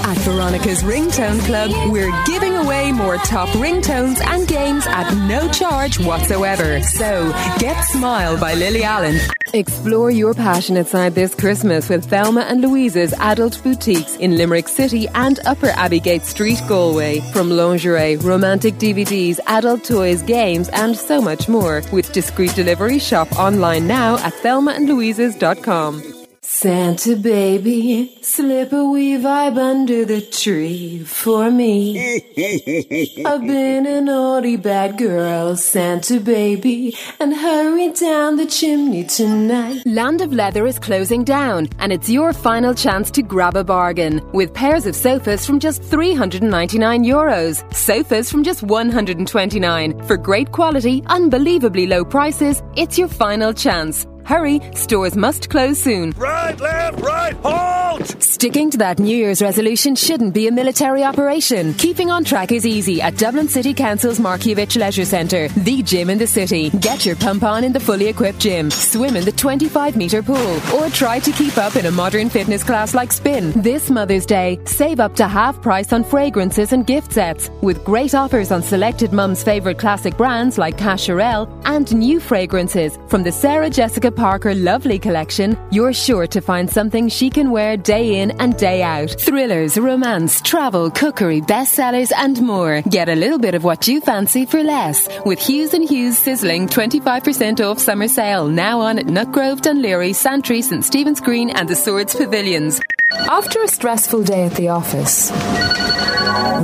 At Veronica's Ringtone Club, we're giving away more top ringtones and games at no charge whatsoever. So, get Smile by Lily Allen. Explore your passion outside this Christmas with Thelma and Louise's adult boutiques in Limerick City and Upper Abbeygate Street, Galway. From lingerie, romantic DVDs, adult toys, games, and so much more. With discreet delivery, shop online now at thelmaandlouises.com. Santa baby, slip a wee vibe under the tree for me. I've been a naughty bad girl, Santa baby, and hurry down the chimney tonight. Land of Leather is closing down, and it's your final chance to grab a bargain. With pairs of sofas from just €399, sofas from just $129. For great quality, unbelievably low prices, it's your final chance. Hurry, stores must close soon. Right, left, right, halt! Sticking to that New Year's resolution shouldn't be a military operation. Keeping on track is easy at Dublin City Council's Markievicz Leisure Centre, the gym in the city. Get your pump on in the fully equipped gym, swim in the 25-metre pool, or try to keep up in a modern fitness class like spin. This Mother's Day, save up to half price on fragrances and gift sets, with great offers on selected mum's favourite classic brands like Cacharel and new fragrances from the Sarah Jessica Parker Lovely collection. You're sure to find something she can wear day in and day out. Thrillers, romance, travel, cookery, bestsellers and more. Get a little bit of what you fancy for less with Hughes & Hughes' sizzling 25% off summer sale now on at Nutgrove, Dunleary, Santry, St Stephen's Green and the Swords Pavilions. After a stressful day at the office,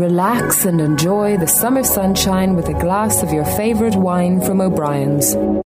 relax and enjoy the summer sunshine with a glass of your favourite wine from O'Brien's.